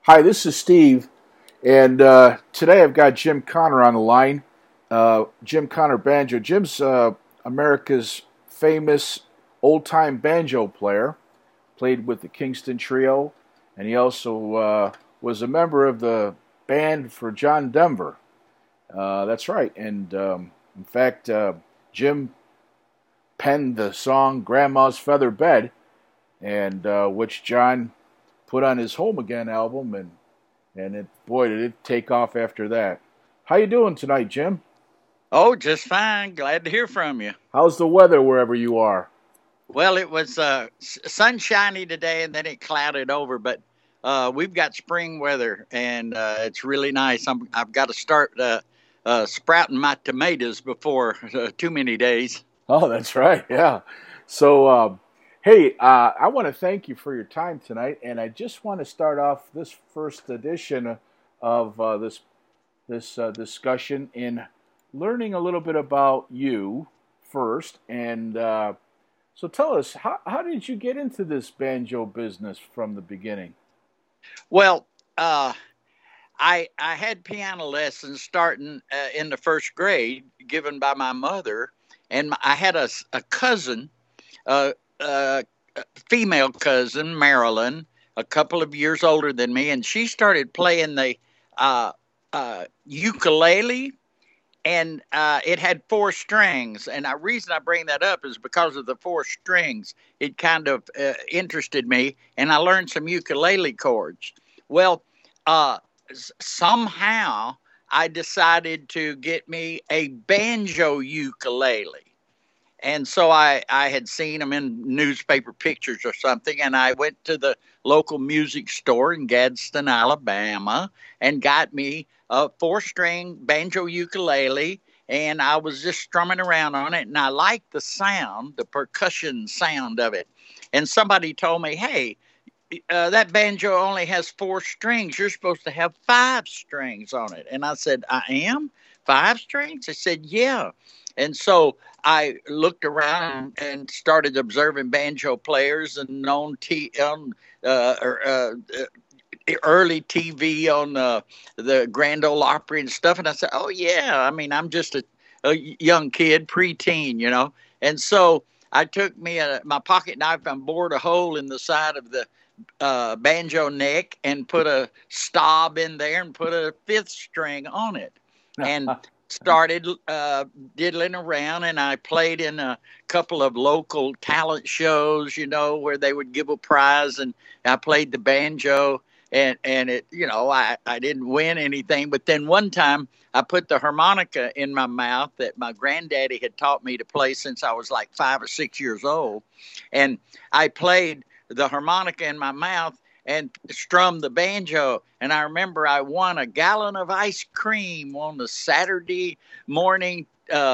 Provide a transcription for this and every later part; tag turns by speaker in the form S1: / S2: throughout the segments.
S1: Hi, this is Steve, and today I've got Jim Connor on the line. Jim Connor banjo. Jim's America's famous old-time banjo player. Played with the Kingston Trio, and he also was a member of the band for John Denver. That's right, and in fact, Jim penned the song "Grandma's Feather Bed," and which John put on his Home Again album, and it, boy, did it take off after that. How you doing tonight, Jim?
S2: Oh, just fine. Glad to hear from you.
S1: How's the weather wherever you are?
S2: Well, it was sunshiny today, and then it clouded over. But we've got spring weather, and it's really nice. I've got to start sprouting my tomatoes before too many days.
S1: Oh, that's right. Yeah. So, hey, I want to thank you for your time tonight, and I just want to start off this first edition of this discussion in learning a little bit about you first. And so, tell us, how did you get into this banjo business from the beginning?
S2: Well, I had piano lessons starting in the first grade, given by my mother, and I had a cousin. Uh, uh, Female cousin, Marilyn, a couple of years older than me, and she started playing the ukulele, and it had four strings. And the reason I bring that up is because of the four strings. It kind of interested me, and I learned some ukulele chords. Well, uh, somehow I decided to get me a banjo ukulele. And so I had seen them in newspaper pictures or something, and I went to the local music store in Gadsden, Alabama, and got me a four-string banjo ukulele, and I was just strumming around on it, and I liked the sound, the percussion sound of it. And somebody told me, hey, that banjo only has four strings. You're supposed to have five strings on it. And I said, I am? Five strings? I said, yeah. And so I looked around and started observing banjo players and on early TV on the Grand Ole Opry and stuff. And I said, oh, yeah. I mean, I'm just a young kid, preteen, you know. And so I took my pocket knife and bored a hole in the side of the banjo neck and put a stop in there and put a fifth string on it. And started diddling around, and I played in a couple of local talent shows, you know, where they would give a prize, and I played the banjo, and it, you know, I didn't win anything, but then one time I put the harmonica in my mouth that my granddaddy had taught me to play since I was like 5 or 6 years old, and I played the harmonica in my mouth and strummed the banjo. And I remember I won a gallon of ice cream on the Saturday morning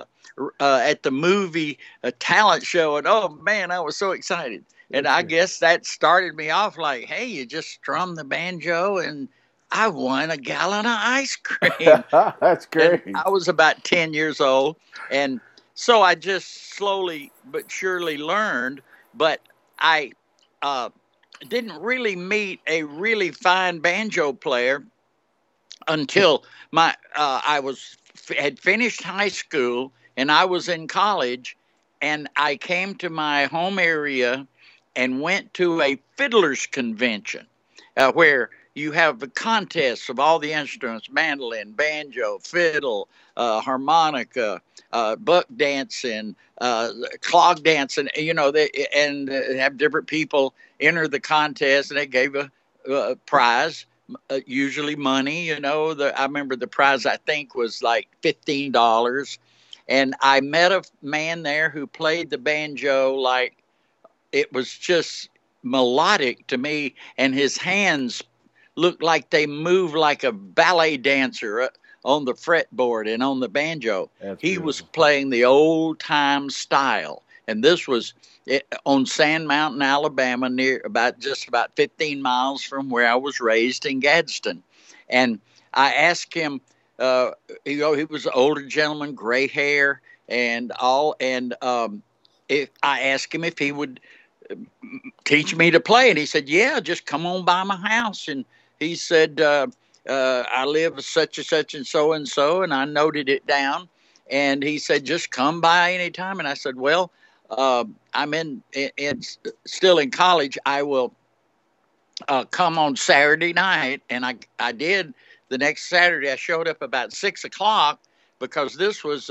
S2: at the movie talent show. And oh man, I was so excited. And I guess that started me off like, hey, you just strum the banjo and I won a gallon of ice cream.
S1: That's
S2: And
S1: great.
S2: I was about 10 years old. And so I just slowly but surely learned. But I uh, didn't really meet a really fine banjo player until my I was had finished high school and I was in college, and I came to my home area and went to a fiddlers convention where you have the contests of all the instruments: mandolin, banjo, fiddle, harmonica, buck dancing, clog dancing. You know, have different people enter the contest, and they gave a prize, usually money. You know, I remember the prize I think was like $15, and I met a man there who played the banjo like it was just melodic to me, and his hands looked like they moved like a ballet dancer on the fretboard and on the banjo.
S1: That's
S2: He was
S1: beautiful.
S2: playing the old time style, and this was on Sand Mountain, Alabama, near about 15 miles from where I was raised in Gadsden. And I asked him, uh, he was an older gentleman, gray hair and all, and if I asked him if he would teach me to play. And he said, yeah, just come on by my house. And he said, I live such and so and so, and I noted it down. And he said, just come by anytime. And I said, well, I'm still in college. I will come on Saturday night. And I did. The next Saturday, I showed up about 6 o'clock because this was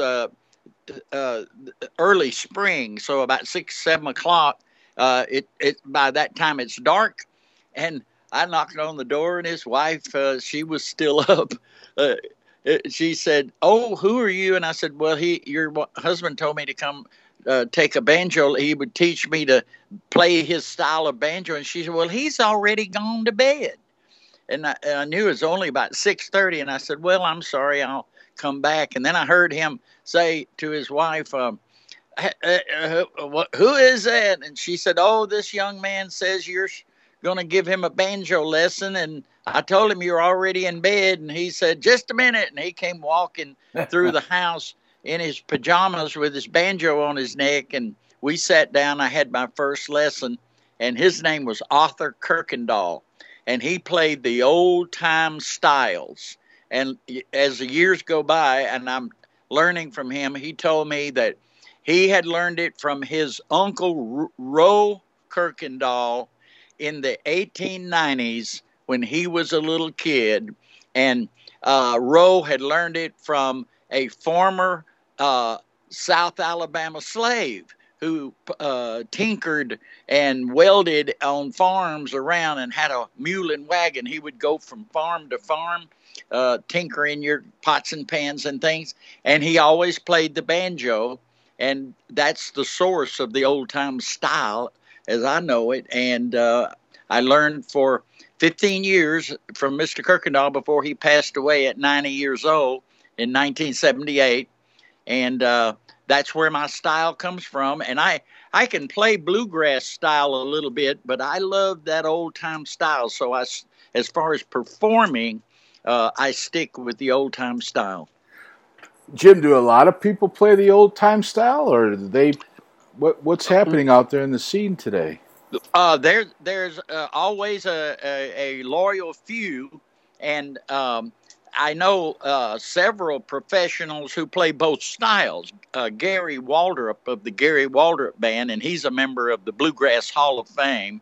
S2: early spring, so about 6, 7 o'clock. By that time it's dark, and I knocked on the door, and his wife, she was still up. She said, "Oh, who are you?" And I said, "Well, your husband told me to come take a banjo. He would teach me to play his style of banjo." And she said, "Well, he's already gone to bed." And I knew it was only about 6:30, and I said, "Well, I'm sorry, I'll come back." And then I heard him say to his wife, "Who is that?" And she said, "Oh, this young man says you're going to give him a banjo lesson." And I told him you're already in bed. And he said, "Just a minute." And he came walking through the house in his pajamas with his banjo on his neck. And we sat down. I had my first lesson, and his name was Arthur Kirkendall. And he played the old time styles. And as the years go by and I'm learning from him, he told me that he had learned it from his uncle Roe Kirkendall in the 1890s when he was a little kid. And Roe had learned it from a former South Alabama slave who tinkered and welded on farms around and had a mule and wagon. He would go from farm to farm, tinkering your pots and pans and things. And he always played the banjo. And that's the source of the old time style as I know it. And I learned for 15 years from Mr. Kirkendall before he passed away at 90 years old in 1978. And that's where my style comes from. And I can play bluegrass style a little bit, but I love that old time style. So as far as performing, I stick with the old time style.
S1: Jim, do a lot of people play the old time style, or do they? What's happening out there in the scene today?
S2: There's always a loyal few, and I know several professionals who play both styles. Gary Waldrop of the Gary Waldrop Band, and he's a member of the Bluegrass Hall of Fame.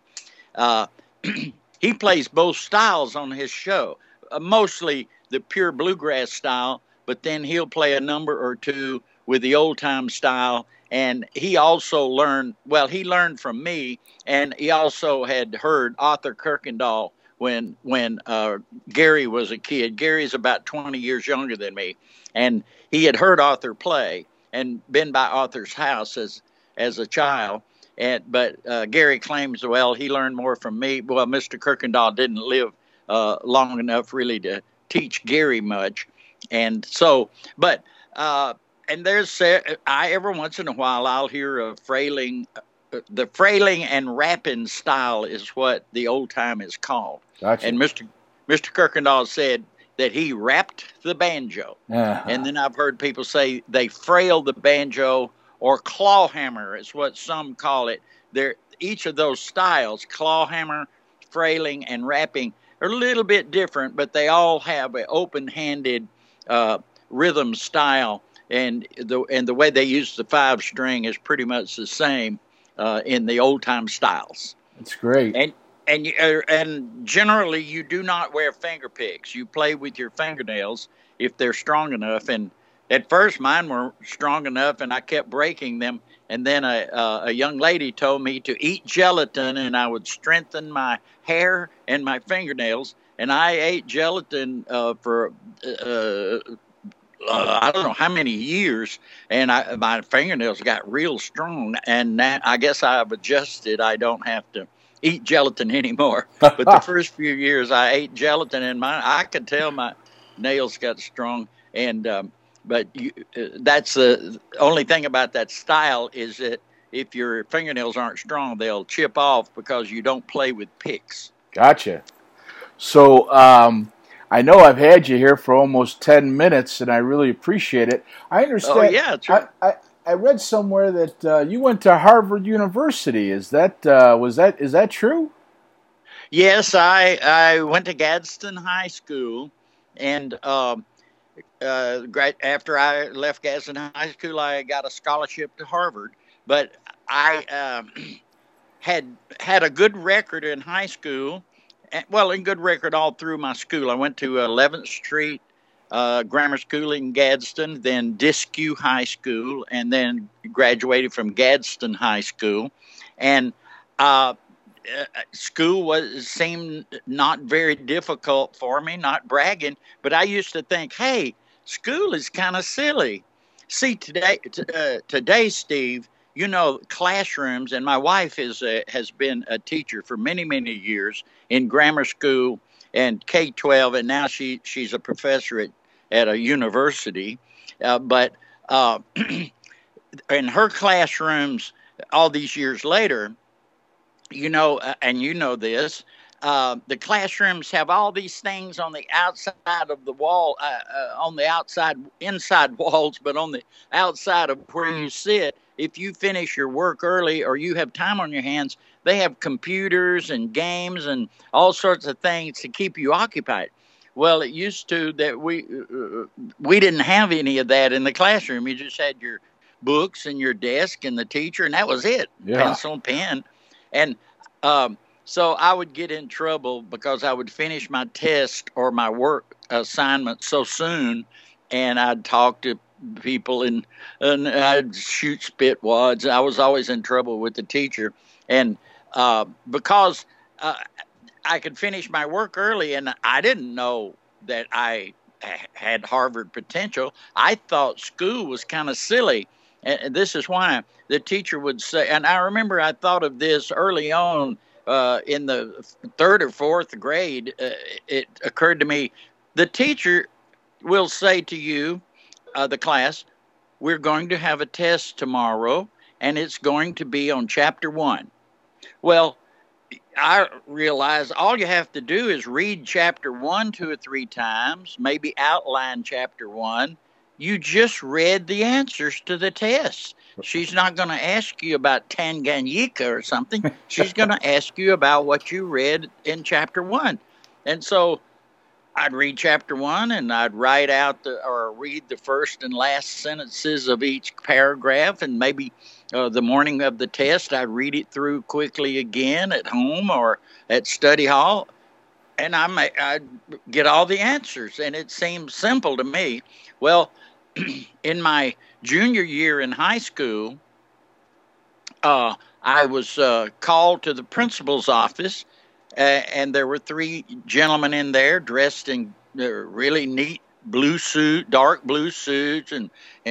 S2: He plays both styles on his show, mostly the pure bluegrass style, but then he'll play a number or two with the old-time style. And he also learned from me, and he also had heard Arthur Kirkendall when Gary was a kid. Gary's about 20 years younger than me, and he had heard Arthur play and been by Arthur's house as a child. But Gary claims, well, he learned more from me. Well, Mr. Kirkendall didn't live long enough really to teach Gary much, and so, but and there's every once in a while I'll hear a frailing. The frailing and rapping style is what the old time is called.
S1: Gotcha.
S2: And Mr. Kirkendall said that he rapped the banjo.
S1: Uh-huh.
S2: And then I've heard people say they frailed the banjo, or clawhammer is what some call it. Each of those styles, clawhammer, frailing, and rapping, are a little bit different, but they all have an open-handed rhythm style. And the way they use the 5-string is pretty much the same in the old time styles.
S1: That's great.
S2: And generally you do not wear finger picks. You play with your fingernails if they're strong enough. And at first mine were strong enough, and I kept breaking them. And then a young lady told me to eat gelatin, and I would strengthen my hair and my fingernails. And I ate gelatin for I don't know how many years, and my fingernails got real strong, and I guess I've adjusted. I don't have to eat gelatin anymore. But the first few years I ate gelatin, and I could tell my nails got strong. And but that's the only thing about that style is that if your fingernails aren't strong, they'll chip off because you don't play with picks.
S1: Gotcha. So I know I've had you here for almost 10 minutes, and I really appreciate it. I understand.
S2: Oh, yeah, sure.
S1: I read somewhere that you went to Harvard University. Is that is that true?
S2: Yes, I went to Gadsden High School, and after I left Gadsden High School, I got a scholarship to Harvard. But I had a good record in high school, well, in good record all through my school. I went to 11th Street Grammar School in Gadsden, then Disque High School, and then graduated from Gadsden High School. And school seemed not very difficult for me, not bragging, but I used to think, hey, school is kind of silly. See, today, Steve, you know, classrooms, and my wife has been a teacher for many, many years in grammar school and K-12, and now she's a professor at a university. But in her classrooms, all these years later, you know, and you know this, the classrooms have all these things on the outside of the wall, on the inside walls, but on the outside of where you sit. If you finish your work early or you have time on your hands, they have computers and games and all sorts of things to keep you occupied. Well, it used to that we didn't have any of that in the classroom. You just had your books and your desk and the teacher, and that was it. Yeah. Pencil and pen. And so I would get in trouble because I would finish my test or my work assignment so soon, and I'd talk to people and I'd shoot spit wads. I was always in trouble with the teacher. And because I could finish my work early, and I didn't know that I had Harvard potential, I thought school was kind of silly. And this is why the teacher would say, and I remember I thought of this early on in the third or fourth grade. It occurred to me, the teacher will say to you, the class, we're going to have a test tomorrow, and it's going to be on chapter 1. Well, I realize all you have to do is read chapter 1 2 or 3 times, maybe outline chapter 1. You just read the answers to the test. She's not going to ask you about Tanganyika or something. She's going to ask you about what you read in chapter 1. And so I'd read chapter 1 and I'd write out or read the first and last sentences of each paragraph, and maybe the morning of the test I'd read it through quickly again at home or at study hall, and I'd get all the answers, and it seemed simple to me. Well, in my junior year in high school, I was called to the principal's office, and there were 3 gentlemen in there dressed in really neat dark blue suits, and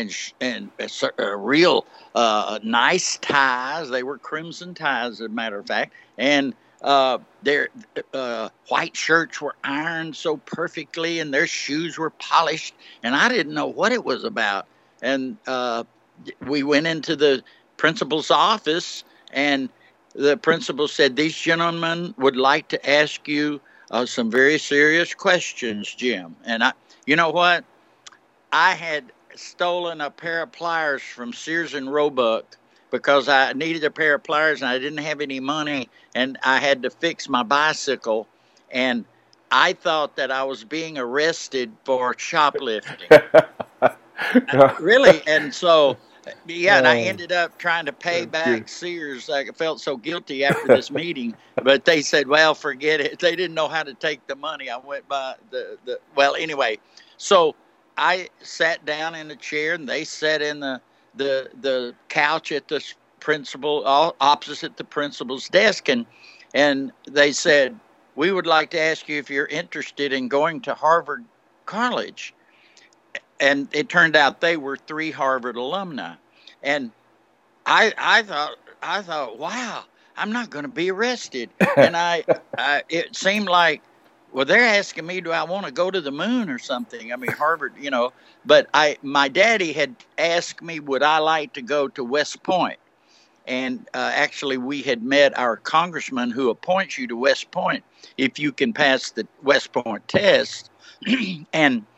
S2: real nice ties. They were crimson ties, as a matter of fact, and their white shirts were ironed so perfectly, and their shoes were polished, and I didn't know what it was about. And we went into the principal's office, and the principal said, these gentlemen would like to ask you some very serious questions, Jim. And you know what? I had stolen a pair of pliers from Sears and Roebuck because I needed a pair of pliers and I didn't have any money, and I had to fix my bicycle. And I thought that I was being arrested for shoplifting. Really. And so, yeah, and I ended up trying to pay back Sears. I felt so guilty after this meeting, but they said, well, forget it. They didn't know how to take the money. I went by well, anyway. So I sat down in a chair, and they sat in the couch at the principal, opposite the principal's desk, and they said, we would like to ask you if you're interested in going to Harvard College. And it turned out they were 3 Harvard alumni. And I thought, wow, I'm not going to be arrested. And it seemed like, well, they're asking me, do I want to go to the moon or something? I mean, Harvard, you know. But my daddy had asked me, would I like to go to West Point? And actually, we had met our congressman who appoints you to West Point if you can pass the West Point test. And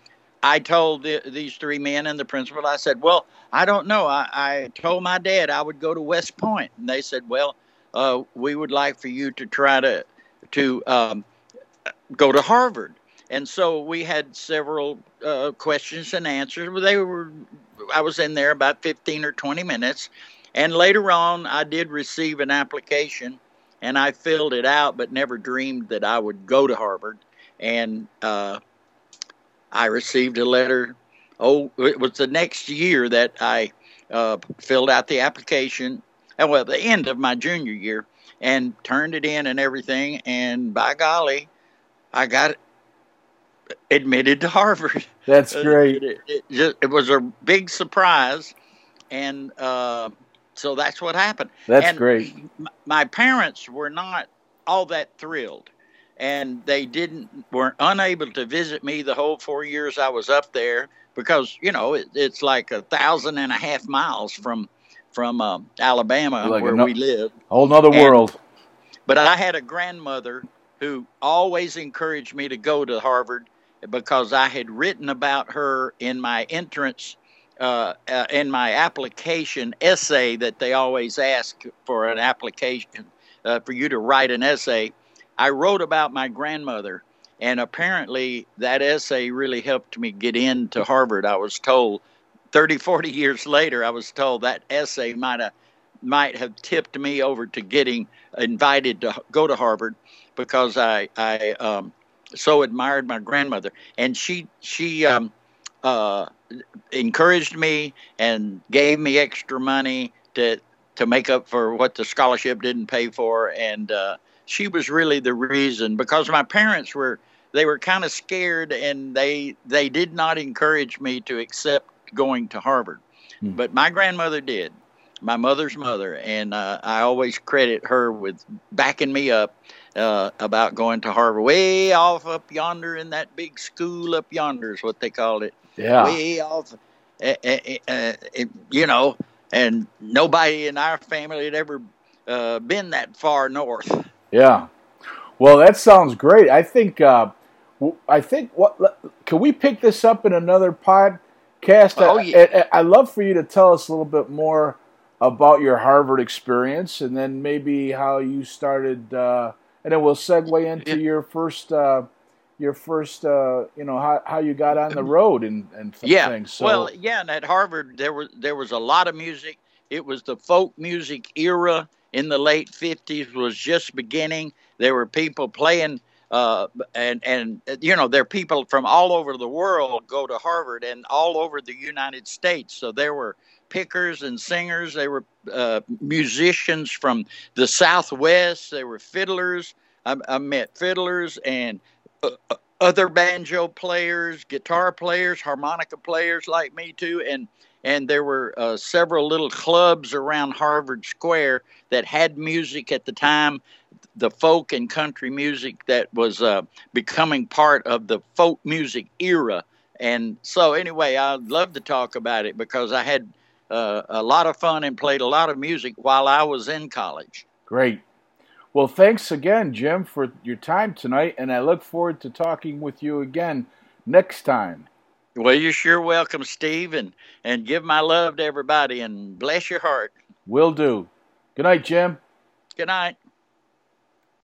S2: I told these three men and the principal, I said, well, I don't know. I told my dad I would go to West Point. And they said, well, we would like for you to try to go to Harvard. And so we had several questions and answers. I was in there about 15 or 20 minutes. And later on, I did receive an application, and I filled it out, but never dreamed that I would go to Harvard. And I received a letter. Oh, it was the next year that I filled out the application. Well, the end of my junior year, and turned it in and everything. And by golly, I got admitted to Harvard.
S1: That's great.
S2: It was a big surprise, and so that's what happened.
S1: That's great.
S2: My parents were not all that thrilled, and they weren't unable to visit me the whole 4 years I was up there, because it's like 1,500 miles from Alabama, like where we live.
S1: Whole nother world.
S2: But I had a grandmother who always encouraged me to go to Harvard, because I had written about her in my entrance, in my application essay that they always ask for an application, for you to write an essay. I wrote about my grandmother, and apparently that essay really helped me get into Harvard. I was told 30, 40 years later, I was told that essay might have tipped me over to getting invited to go to Harvard, because I so admired my grandmother, and she encouraged me and gave me extra money to make up for what the scholarship didn't pay for, and she was really the reason, because my parents were kind of scared, and they did not encourage me to accept going to Harvard, but my grandmother did. My mother's mother, and I always credit her with backing me up about going to Harvard. Way off up yonder in that big school up yonder is what they called it.
S1: Yeah.
S2: Way off, and nobody in our family had ever been that far north.
S1: Yeah. Well, that sounds great. I think can we pick this up in another podcast?
S2: Oh, yeah.
S1: I'd love for you to tell us a little bit more about your Harvard experience, and then maybe how you started, and then we'll segue into your first, how you got on the road and things. So,
S2: well, yeah, and at Harvard there was a lot of music. It was the folk music era in the late 50s was just beginning. There were people playing, and there are people from all over the world go to Harvard, and all over the United States. So there were pickers and singers. They were musicians from the Southwest. They were fiddlers. I met fiddlers and other banjo players, guitar players, harmonica players like me too. And there were several little clubs around Harvard Square that had music at the time, the folk and country music that was becoming part of the folk music era. And so anyway, I'd love to talk about it, because I had a lot of fun and played a lot of music while I was in college.
S1: Great. Well, thanks again, Jim, for your time tonight, and I look forward to talking with you again next time.
S2: Well, you're sure welcome, Steve, and give my love to everybody, and bless your heart.
S1: Will do. Good night, Jim.
S2: Good night.